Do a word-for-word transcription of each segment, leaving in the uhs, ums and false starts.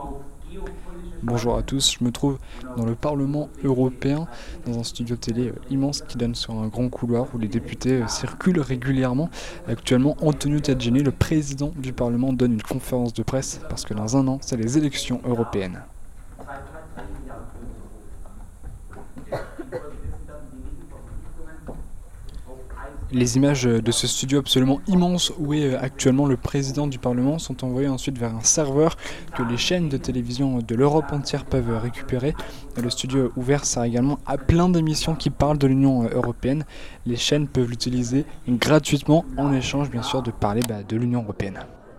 Bonjour à tous, je me trouve dans le Parlement européen, dans un studio télé euh, immense qui donne sur un grand couloir où les députés euh, circulent régulièrement. Actuellement, Antonio Tajani, le président du Parlement, donne une conférence de presse parce que dans un an, c'est les élections européennes. Les images de ce studio absolument immense où est actuellement le président du Parlement sont envoyées ensuite vers un serveur que les chaînes de télévision de l'Europe entière peuvent récupérer. Le studio ouvert sert également à plein d'émissions qui parlent de l'Union européenne. Les chaînes peuvent l'utiliser gratuitement en échange bien sûr de parler bah, de l'Union européenne.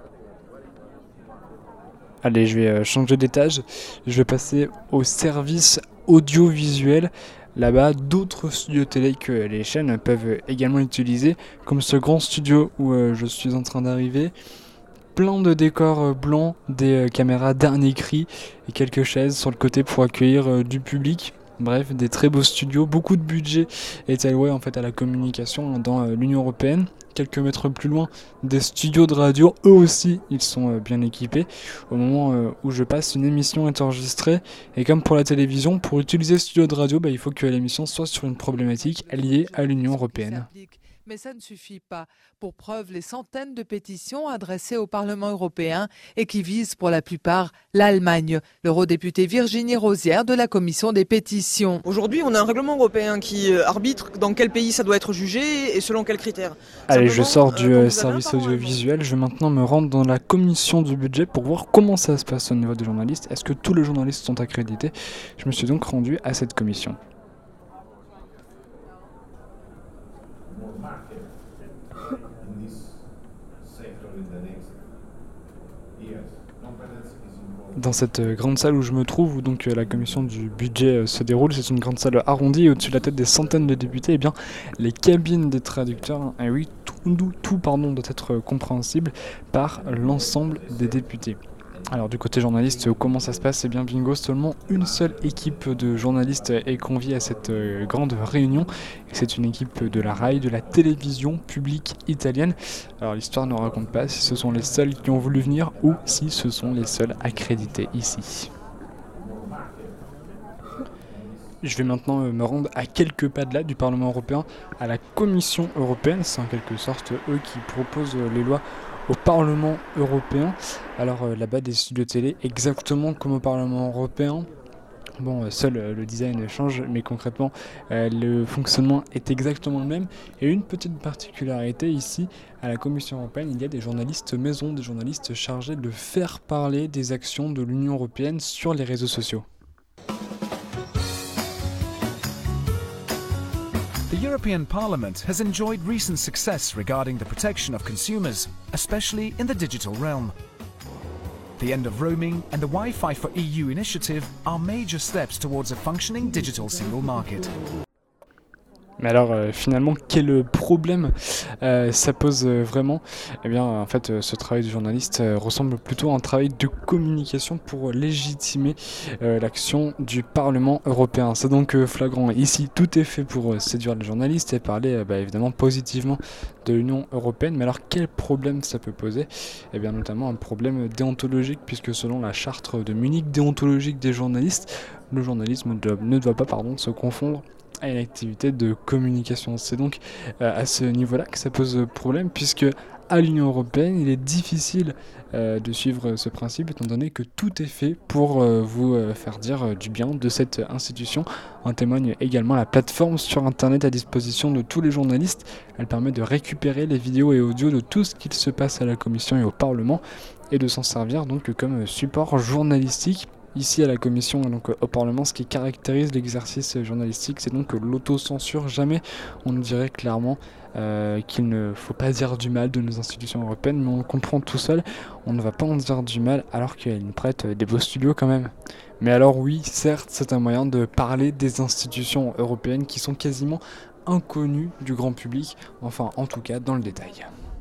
Allez, je vais changer d'étage, je vais passer au service audiovisuel. Là-bas, d'autres studios télé que les chaînes peuvent également utiliser, comme ce grand studio où euh, je suis en train d'arriver. Plein de décors euh, blancs, des euh, caméras dernier cri et quelques chaises sur le côté pour accueillir euh, du public. Bref, des très beaux studios. Beaucoup de budget est alloué en fait à la communication dans euh, l'Union européenne. Quelques mètres plus loin, des studios de radio, eux aussi, ils sont euh, bien équipés. Au moment euh, où je passe, une émission est enregistrée. Et comme pour la télévision, pour utiliser studio de radio, bah, il faut que l'émission soit sur une problématique liée à l'Union européenne. Mais ça ne suffit pas. Pour preuve, les centaines de pétitions adressées au Parlement européen et qui visent pour la plupart l'Allemagne. L'eurodéputée Virginie Rozière de la Commission des pétitions. Aujourd'hui, on a un règlement européen qui arbitre dans quel pays ça doit être jugé et selon quels critères. Allez, je sors du euh, service audiovisuel. Je vais maintenant me rendre dans la commission du budget pour voir comment ça se passe au niveau des journalistes. Est-ce que tous les journalistes sont accrédités? Je me suis donc rendu à cette commission. Dans cette grande salle où je me trouve, où donc la commission du budget se déroule, c'est une grande salle arrondie et au-dessus de la tête des centaines de députés, eh bien, les cabines des traducteurs, et oui, tout, tout pardon, doit être compréhensible par l'ensemble des députés. Alors du côté journaliste, comment ça se passe? Eh bien bingo, seulement une seule équipe de journalistes est conviée à cette euh, grande réunion. C'est une équipe de la RAI, de la télévision publique italienne. Alors l'histoire ne raconte pas si ce sont les seuls qui ont voulu venir ou si ce sont les seuls accrédités ici. Je vais maintenant me rendre à quelques pas de là du Parlement européen, à la Commission européenne. C'est en quelque sorte eux qui proposent les lois au Parlement européen. Alors euh, là-bas des studios télé exactement comme au Parlement européen. Bon, euh, seul euh, le design change, mais concrètement euh, le fonctionnement est exactement le même. Et une petite particularité ici, à la Commission européenne, il y a des journalistes maison, des journalistes chargés de faire parler des actions de l'Union européenne sur les réseaux sociaux. The European Parliament has enjoyed recent success regarding the protection of consumers, especially in the digital realm. The end of roaming and the Wi-Fi for E U initiative are major steps towards a functioning digital single market. Mais alors euh, finalement quel problème euh, ça pose euh, vraiment? Eh bien en fait euh, ce travail du journaliste euh, ressemble plutôt à un travail de communication pour légitimer euh, l'action du Parlement européen. C'est donc euh, flagrant. Ici tout est fait pour euh, séduire les journalistes et parler euh, bah, évidemment positivement de l'Union européenne. Mais alors quel problème ça peut poser? Eh bien notamment un problème déontologique, puisque selon la charte de Munich déontologique des journalistes, le journalisme ne doit pas pardon, se confondre à une activité de communication. C'est donc euh, à ce niveau-là que ça pose problème, puisque à l'Union européenne, il est difficile euh, de suivre ce principe, étant donné que tout est fait pour euh, vous euh, faire dire euh, du bien de cette institution. En témoigne également la plateforme sur Internet à disposition de tous les journalistes. Elle permet de récupérer les vidéos et audios de tout ce qu'il se passe à la Commission et au Parlement, et de s'en servir donc comme support journalistique. Ici à la Commission et donc au Parlement, ce qui caractérise l'exercice journalistique, c'est donc l'autocensure. Jamais on nous dirait clairement euh, qu'il ne faut pas dire du mal de nos institutions européennes, mais on le comprend tout seul, on ne va pas en dire du mal alors qu'elles nous prêtent des beaux studios quand même. Mais alors oui, certes, c'est un moyen de parler des institutions européennes qui sont quasiment inconnues du grand public, enfin en tout cas dans le détail.